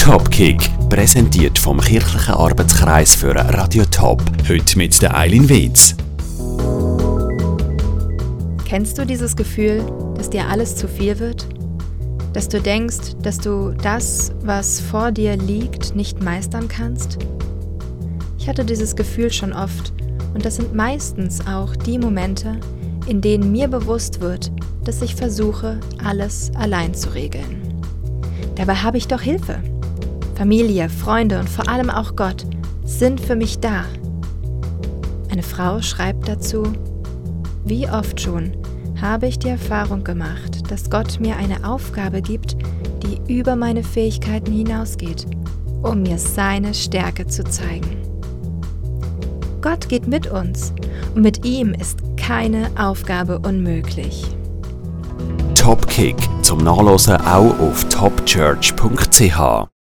Topkick, präsentiert vom kirchlichen Arbeitskreis für Radio Top. Heute mit der Eileen Wetz. Kennst du dieses Gefühl, dass dir alles zu viel wird? Dass du denkst, dass du das, was vor dir liegt, nicht meistern kannst? Ich hatte dieses Gefühl schon oft und das sind meistens auch die Momente, in denen mir bewusst wird, dass ich versuche, alles allein zu regeln. Dabei habe ich doch Hilfe. Familie, Freunde und vor allem auch Gott sind für mich da. Eine Frau schreibt dazu: Wie oft schon habe ich die Erfahrung gemacht, dass Gott mir eine Aufgabe gibt, die über meine Fähigkeiten hinausgeht, um mir seine Stärke zu zeigen. Gott geht mit uns und mit ihm ist keine Aufgabe unmöglich. Topkick zum Nachlesen auch auf topchurch.ch.